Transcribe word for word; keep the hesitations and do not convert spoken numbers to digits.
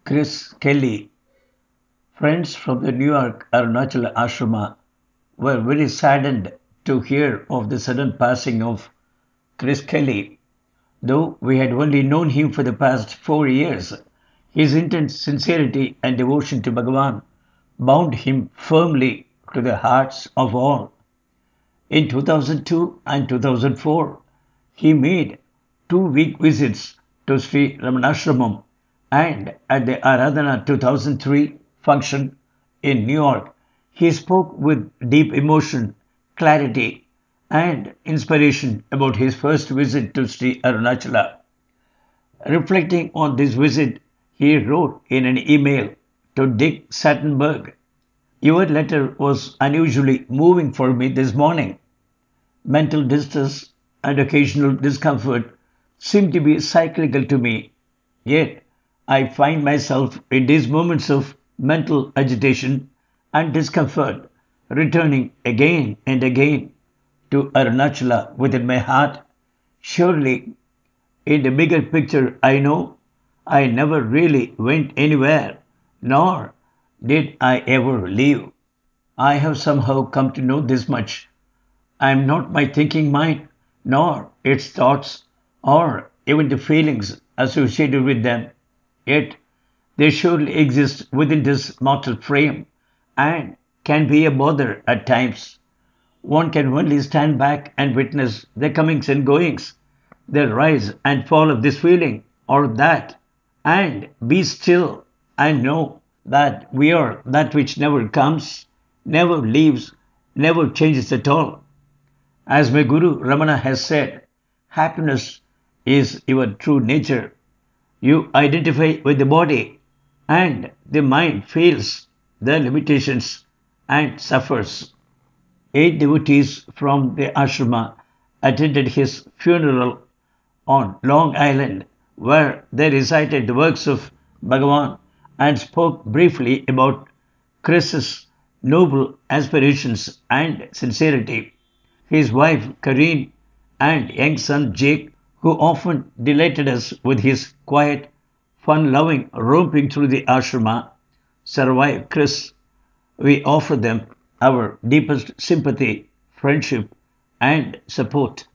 Chris Kelly, friends from the New York Arunachala Ashrama were very saddened to hear of the sudden passing of Chris Kelly. Though we had only known him for the past four years, his intense sincerity and devotion to Bhagavan bound him firmly to the hearts of all. In two thousand two and two thousand four, he made two-week visits to Sri Ramanashramam, and at the Aradhana two thousand three function in New York, he spoke with deep emotion, clarity, and inspiration about his first visit to Sri Arunachala. Reflecting on this visit, he wrote in an email to Dick Sattenberg, "Your letter was unusually moving for me this morning. Mental distress and occasional discomfort seem to be cyclical to me, yet I find myself in these moments of mental agitation and discomfort returning again and again to Arunachala within my heart. Surely, in the bigger picture, I know I never really went anywhere, nor did I ever leave. I have somehow come to know this much. I am not my thinking mind, nor its thoughts, or even the feelings associated with them. Yet they surely exist within this mortal frame and can be a bother at times. One can only stand back and witness the comings and goings, the rise and fall of this feeling or that, and be still and know that we are that which never comes, never leaves, never changes at all. As my Guru Ramana has said, happiness is your true nature. You identify with the body, and the mind feels the limitations and suffers. Eight devotees from the ashrama attended his funeral on Long Island, where they recited the works of Bhagavan and spoke briefly about Chris's noble aspirations and sincerity. His wife Karine and young son Jake, who often delighted us with his quiet, fun-loving romping through the ashrama, survived Chris. We offer them our deepest sympathy, friendship, and support.